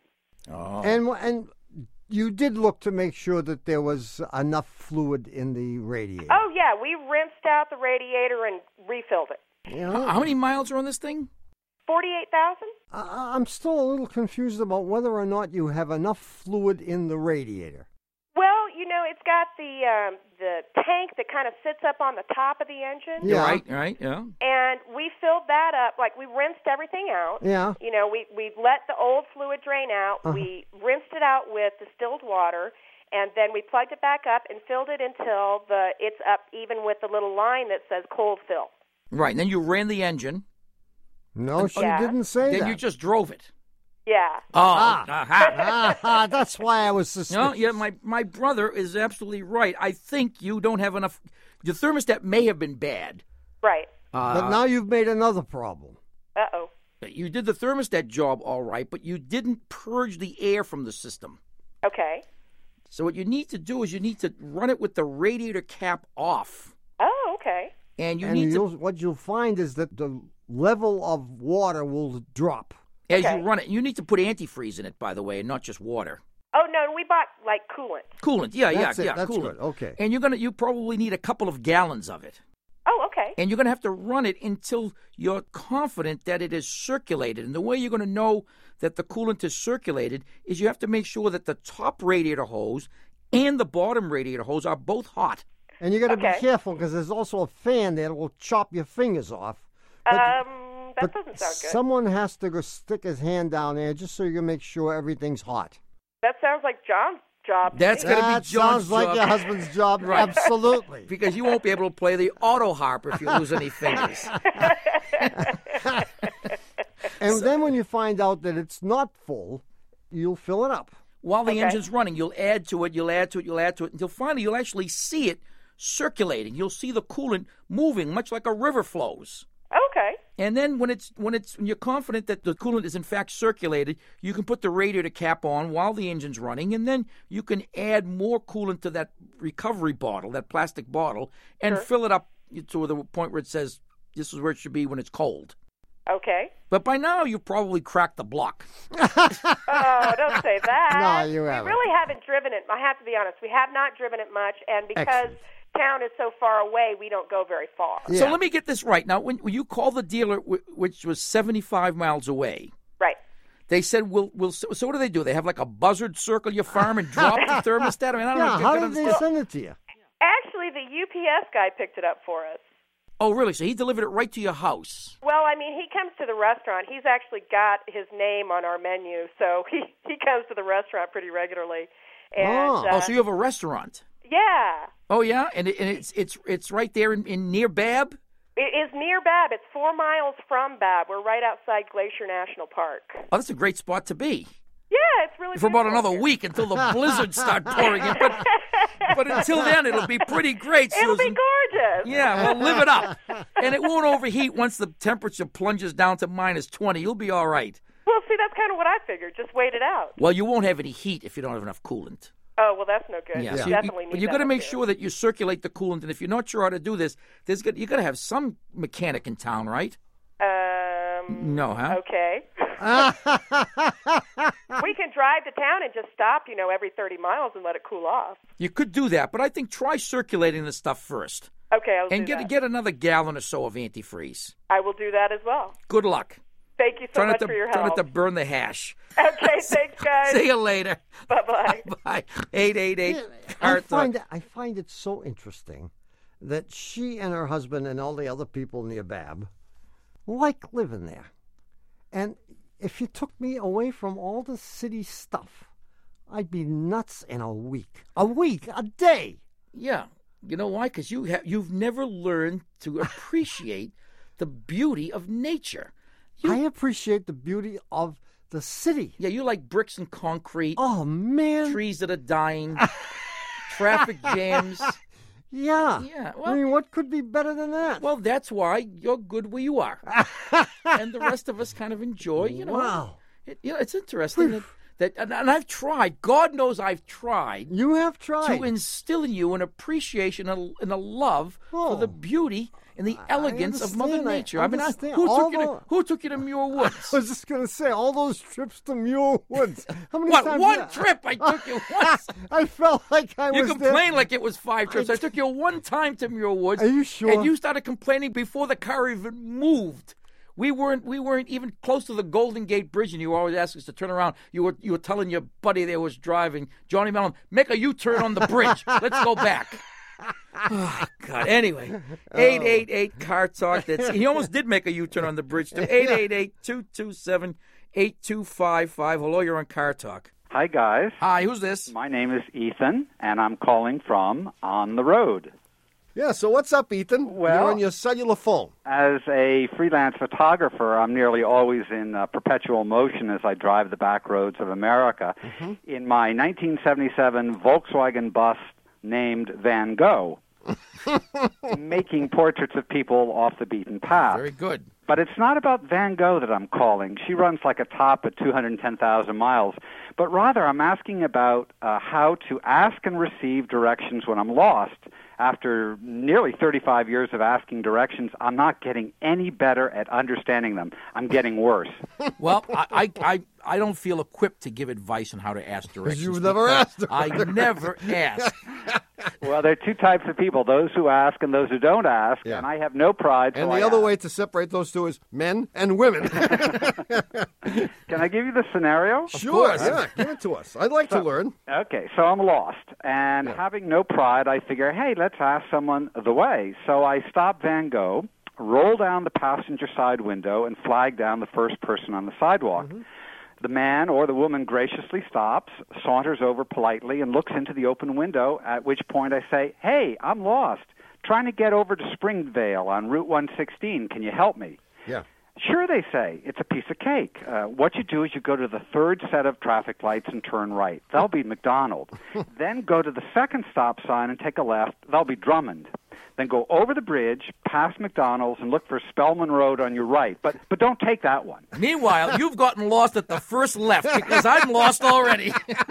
Oh. And you did look to make sure that there was enough fluid in the radiator. Oh, yeah, we rinsed out the radiator and refilled it. You know, How many miles are on this thing? 48,000? I'm still a little confused about whether or not you have enough fluid in the radiator. Well, you know, it's got the tank that kind of sits up on the top of the engine. Yeah. Right, yeah. And we filled that up, like we rinsed everything out. Yeah. You know, we let the old fluid drain out. We rinsed it out with distilled water, and then we plugged it back up and filled it until it's up even with the little line that says cold fill. Right, and then you ran the engine. No, she Yeah. didn't say Then that. you just drove it. Yeah. Oh, That's why I was suspicious. No, yeah, my brother is absolutely right. I think you don't have enough. The thermostat may have been bad. Right. But now you've made another problem. Uh-oh. You did the thermostat job all right, but you didn't purge the air from the system. Okay. So what you need to do is you need to run it with the radiator cap off. Oh, okay. And you need to, what you'll find is that the level of water will drop. as you run it, you need to put antifreeze in it, by the way, and not just water. Oh, no, we bought, like, coolant. Coolant, That's it. yeah, That's coolant. good. Okay. And you probably need a couple of gallons of it. Oh, okay. And you're going to have to run it until you're confident that it is circulated. And the way you're going to know that the coolant is circulated is you have to make sure that the top radiator hose and the bottom radiator hose are both hot. And you got to be careful because there's also a fan there that will chop your fingers off. That doesn't sound good. Someone has to go stick his hand down there just so you can make sure everything's hot. That sounds like John's job. That's going to be That John's sounds like job. your husband's job. Right. Absolutely. Because you won't be able to play the auto harp if you lose any fingers. And then when you find out that it's not full, you'll fill it up. While the engine's running, you'll add to it, until finally you'll actually see it circulating. You'll see the coolant moving, much like a river flows. Okay. And then when you're confident that the coolant is in fact circulated, you can put the radiator cap on while the engine's running, and then you can add more coolant to that recovery bottle, that plastic bottle, and fill it up to the point where it says this is where it should be when it's cold. Okay. But by now you've probably cracked the block. Oh, don't say that. No, you haven't. We really haven't driven it. I have to be honest. We have not driven it much, and because Excellent. town is so far away, we don't go very far. Yeah. So let me get this right. Now, when you call the dealer, which was 75 miles away, Right. they said, we'll. So what do they do? They have like a buzzard circle your farm and drop the thermostat? I mean, I don't know. Yeah, how did they send it to you? Actually, the UPS guy picked it up for us. Oh, really? So he delivered it right to your house? Well, I mean, he comes to the restaurant. He's actually got his name on our menu, so he comes to the restaurant pretty regularly. And, Oh, so you have a restaurant? Yeah. Oh, yeah, and it's right there in near Babb. It is near Babb. It's 4 miles from Babb. We're right outside Glacier National Park. Oh, that's a great spot to be Yeah, it's really for about beautiful another here. week until the blizzards start pouring in. But until then, it'll be pretty great, Susan. It'll be gorgeous. Yeah, well, live it up. And it won't overheat once the temperature plunges down to minus 20. You'll be all right. Well, see, that's kind of what I figured. Just wait it out. Well, you won't have any heat if you don't have enough coolant. Oh, well, that's no good. Yeah, You so definitely need you're that going to up make here. sure that you circulate the coolant. And if you're not sure how to do this, you got to have some mechanic in town, right? No, huh? Okay. We can drive to town and just stop, every 30 miles and let it cool off. You could do that, but I think try circulating the stuff first. Okay, I'll And do that. get another gallon or so of antifreeze. I will do that as well. Good luck. Thank you so much for your Try help. not to burn the hash. Okay, thanks, guys. See you later. Bye-bye. Bye. 888 I find it so interesting that she and her husband and all the other people near Babb like living there. And if you took me away from all the city stuff, I'd be nuts in a week. A day. Yeah. You know why? Because you've never learned to appreciate the beauty of nature. I appreciate the beauty of the city. Yeah, you like bricks and concrete. Oh, man. Trees that are dying. Traffic jams. Yeah. Yeah. I mean, what could be better than that? Well, that's why you're good where you are. And the rest of us kind of enjoy, Wow. It's interesting and I've tried. God knows I've tried. You have tried to instill in you an appreciation and a love for the beauty and the elegance of Mother Nature. Who took you to Muir Woods? I was just going to say, all those trips to Muir Woods. How many What, times? one trip I took you once? I felt like I was You complained like it was 5 trips. I took you one time to Muir Woods. Are you sure? And you started complaining before the car even moved. We weren't even close to the Golden Gate Bridge, and you were always asking us to turn around. You were telling your buddy that was driving, Johnny Mellon, make a U-turn on the bridge. Let's go back. Oh, God. Anyway, 888 Car Talk. He almost did make a U-turn on the bridge, too. 888-227-8255. Hello, you're on Car Talk. Hi, guys. Hi, who's this? My name is Ethan, and I'm calling from On the Road. Yeah, so what's up, Ethan? Well, you're on your cellular phone. As a freelance photographer, I'm nearly always in perpetual motion as I drive the back roads of America. Mm-hmm. In my 1977 Volkswagen bus named Van Gogh, making portraits of people off the beaten path. Very good. But it's not about Van Gogh that I'm calling. She runs like a top at 210,000 miles. But rather, I'm asking about how to ask and receive directions when I'm lost. After nearly 35 years of asking directions, I'm not getting any better at understanding them. I'm getting worse. Well, I don't feel equipped to give advice on how to ask directions. You've never asked. I never ask. Well, there are two types of people, those who ask and those who don't ask, and I have no pride. And the other way to separate those two is men and women. Can I give you the scenario? Sure, yeah, give it to us. I'd like to learn. Okay, so I'm lost, and having no pride, I figure, hey, let's ask someone the way. So I stop Van Gogh, roll down the passenger side window, and flag down the first person on the sidewalk. Mm-hmm. The man or the woman graciously stops, saunters over politely, and looks into the open window, at which point I say, hey, I'm lost. Trying to get over to Springvale on Route 116. Can you help me? Yeah. Sure, they say. It's a piece of cake. What you do is you go to the third set of traffic lights and turn right. That'll be McDonald. Then go to the second stop sign and take a left. That'll be Drummond. Then go over the bridge, past McDonald's, and look for Spellman Road on your right. But don't take that one. Meanwhile, you've gotten lost at the first left because I'm lost already.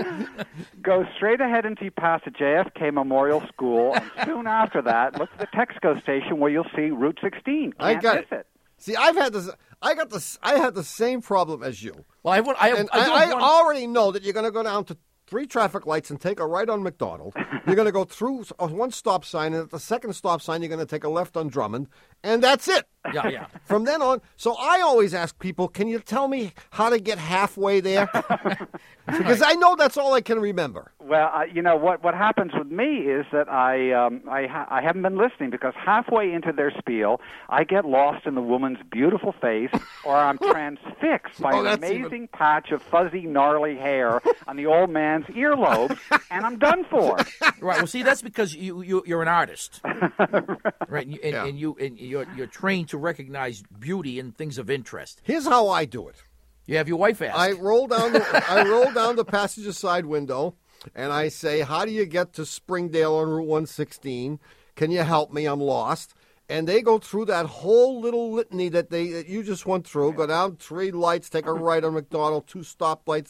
Go straight ahead until you pass the JFK Memorial School, and soon after that, look for the Texaco station where you'll see Route 16. Can't miss it. See, I've had this. I had the same problem as you. Well, I already know that you're going to go down to 3 traffic lights and take a right on McDonald. You're going to go through one stop sign, and at the second stop sign, you're going to take a left on Drummond, and that's it. Yeah. From then on, so I always ask people, can you tell me how to get halfway there? Because I know that's all I can remember. Well, what happens with me is that I haven't been listening, because halfway into their spiel, I get lost in the woman's beautiful face, or I'm transfixed by an amazing patch of fuzzy, gnarly hair on the old man's earlobe, and I'm done for. Right. Well, see, that's because you're an artist, right? And you're trained to recognize beauty and things of interest. Here's how I do it. You have your wife ask. I roll down the passenger side window, and I say, how do you get to Springdale on Route 116? Can you help me? I'm lost. And they go through that whole little litany that you just went through, go down 3 lights, take a right on McDonald, 2 stoplights,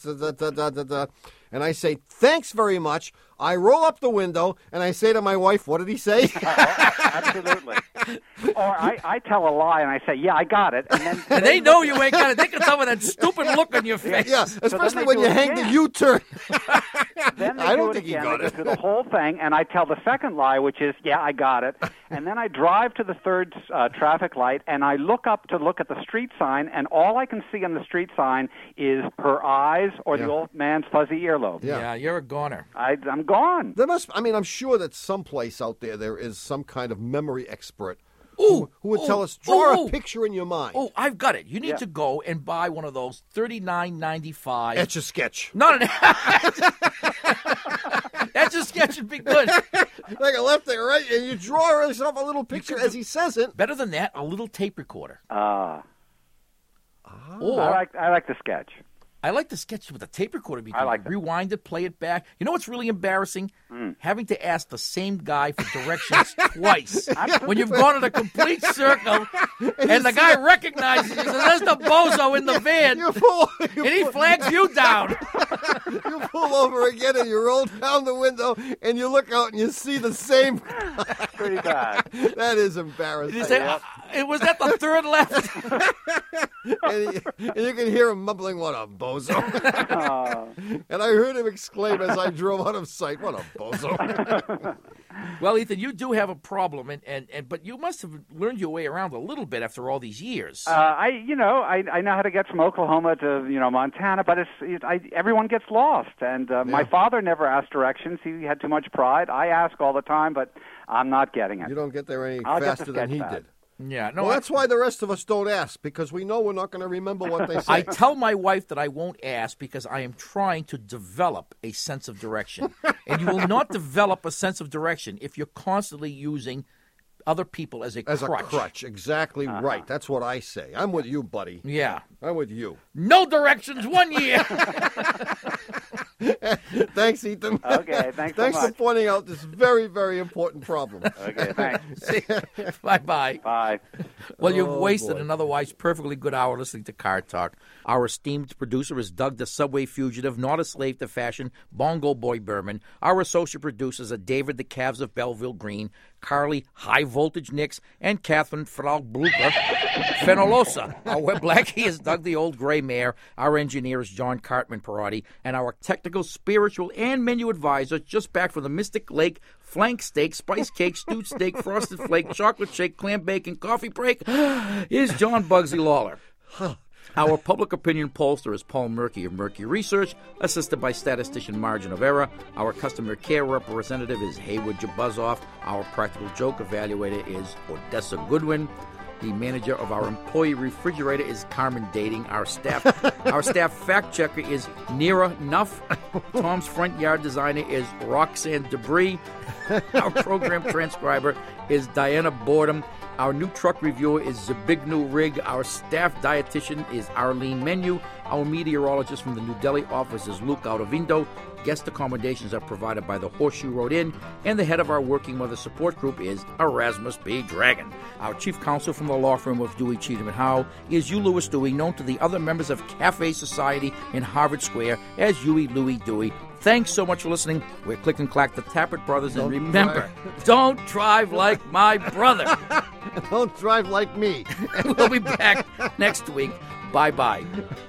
and I say, thanks very much. I roll up the window, and I say to my wife, what did he say? Absolutely. Or I tell a lie, and I say, yeah, I got it. And they know you ain't got it. They can tell with that stupid look on your face. Yeah, especially when you hang the U-turn. Then I don't think again. you got They it. go through the whole thing, and I tell the second lie, which is, yeah, I got it. And then I drive to the third traffic light, and I look up to look at the street sign, and all I can see on the street sign is her eyes or the old man's fuzzy earlobe. Yeah, you're a goner. I'm gone. I'm sure that someplace out there is some kind of memory expert who would tell us, draw a picture in your mind. Oh, I've got it. You need to go and buy one of those $39.95. Etch-a-Sketch. Not an Etch-a-Sketch would be good. Like a left and right, and you draw yourself a little picture as he says it. Better than that, a little tape recorder. I like the sketch. I like the sketch with the tape recorder. I like that. Rewind it, play it back. You know what's really embarrassing? Having to ask the same guy for directions twice. When you've gone in a complete circle and the guy recognizes you and says, there's the bozo in the van, and he flags you down. You pull over again and you roll down the window and you look out and you see the same. Pretty bad. That is embarrassing. You say, it was at the third left. and you can hear him mumbling, "What a bozo." And I heard him exclaim as I drove out of sight, "What a bozo." Well, Ethan, you do have a problem, but you must have learned your way around a little bit after all these years. I know how to get from Oklahoma to Montana, but everyone gets lost. And my father never asked directions. He had too much pride. I ask all the time, but I'm not getting it. You don't get there any I'll faster than he did. Yeah, no. Well, that's why the rest of us don't ask, because we know we're not going to remember what they say. I tell my wife that I won't ask because I am trying to develop a sense of direction. And you will not develop a sense of direction if you're constantly using other people as a crutch. As a crutch, exactly right. That's what I say. I'm with you, buddy. Yeah. I'm with you. No directions 1 year. Thanks, Ethan. Okay, thanks so Thanks much. for pointing out this very, very important problem. Okay, thanks. Bye-bye. Bye. Well, you've wasted an otherwise perfectly good hour listening to Car Talk. Our esteemed producer is Doug the Subway Fugitive, not a slave to fashion, Bongo Boy Berman. Our associate producers are David the Calves of Belleville Green, Carly High Voltage Nix, and Catherine Frau Blucher Fenolosa. Our web lackey is Doug the Old Gray Mare. Our engineer is John Cartman Parati. And our technical, spiritual, and menu advisor, just back from the Mystic Lake, flank steak, spice cake, stewed steak, frosted flake, chocolate shake, clam bacon, coffee break, is John Bugsy Lawler. Our public opinion pollster is Paul Murky of Murky Research, assisted by statistician Margin of Error. Our customer care representative is Haywood Jabuzoff. Our practical joke evaluator is Odessa Goodwin. The manager of our employee refrigerator is Carmen Dating. Our staff fact checker is Nira Nuff. Tom's front yard designer is Roxanne Debris. Our program transcriber is Diana Boredom. Our new truck reviewer is Zabignu Rig. Our staff dietitian is Arlene Menu. Our meteorologist from the New Delhi office is Luke Autovindo. Guest accommodations are provided by the Horseshoe Road Inn. And the head of our Working Mother Support Group is Erasmus B. Dragon. Our chief counsel from the law firm of Dewey, Cheatham & Howe is Hugh Lewis Dewey, known to the other members of Cafe Society in Harvard Square as Huey Louie Dewey. Thanks so much for listening. We're Click and Clack, the Tappert Brothers. And remember, don't drive like my brother. Don't drive like me. We'll be back next week. Bye-bye.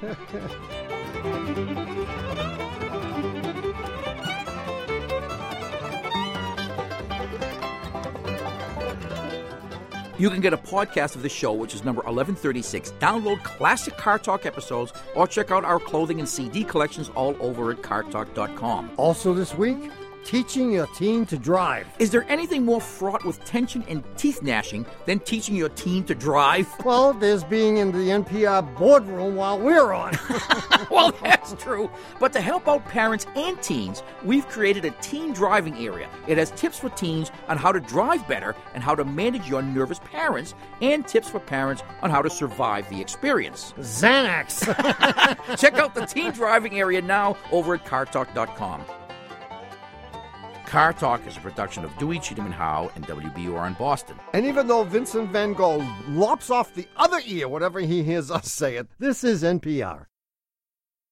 You can get a podcast of the show, which is number 1136. Download classic Car Talk episodes or check out our clothing and CD collections all over at cartalk.com. Also this week, teaching your teen to drive. Is there anything more fraught with tension and teeth gnashing than teaching your teen to drive? Well, there's being in the NPR boardroom while we're on. Well, that's true. But to help out parents and teens, we've created a teen driving area. It has tips for teens on how to drive better and how to manage your nervous parents, and tips for parents on how to survive the experience. Xanax. Check out the teen driving area now over at cartalk.com. Car Talk is a production of Dewey, Cheatham & Howe and WBUR in Boston. And even though Vincent Van Gogh lops off the other ear whenever he hears us say it, this is NPR.